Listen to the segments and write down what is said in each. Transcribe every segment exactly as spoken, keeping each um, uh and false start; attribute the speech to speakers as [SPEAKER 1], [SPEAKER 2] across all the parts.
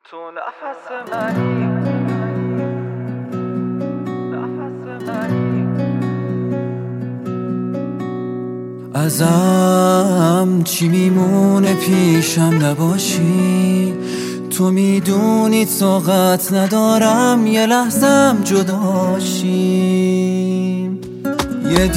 [SPEAKER 1] تو نفس منی، نفس منی.
[SPEAKER 2] ازم چی میمونه پیشم نباشی؟ تو میدونی طاقت ندارم یه لحظم جداشیم. یه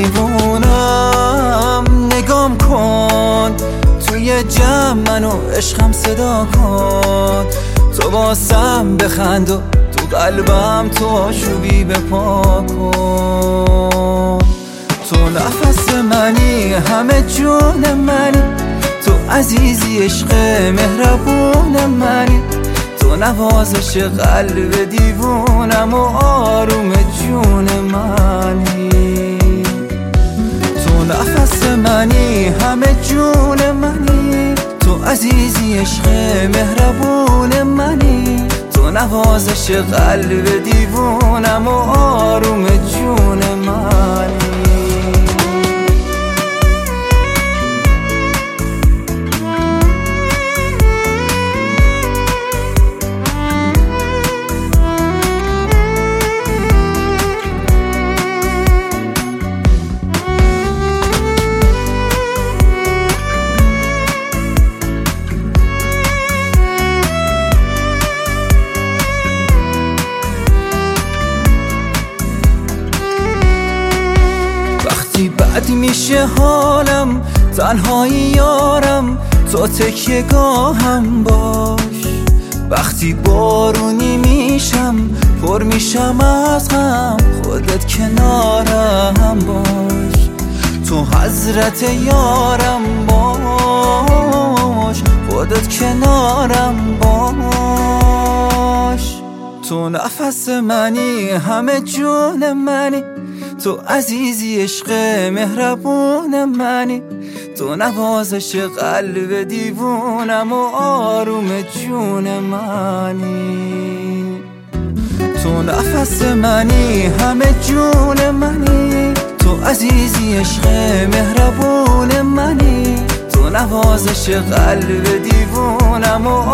[SPEAKER 2] دیوونم نگام کن، توی جمع منو عشقم صدا کن. تو واسم بخند و تو قلبم تو آشوبی بپا کن. تو نفس منی، همه جون منی، تو عزیزی عشق مهربون منی. تو نوازش قلب دیوونم و آروم جون منی. تو نفس منی، همه جون منی، تو عزیزی عشق مهربون منی. تو نوازش قلب دیوونم و آروم جون منی. بد میشه حالم، تنهایی یارم، تو تکیه گاهم باش. وقتی بارونی میشم پر میشم از غم، خودت کنارم باش. تو حضرت یارم باش، خودت کنارم باش. تو نفس منی، همه جون منی، تو عزیزی عشق مهربون منی. تو نوازش قلب دیوونم و آروم جون منی. تو نفس منی، همه جون منی، تو عزیزی عشق مهربون منی. تو نوازش قلب دیوونم و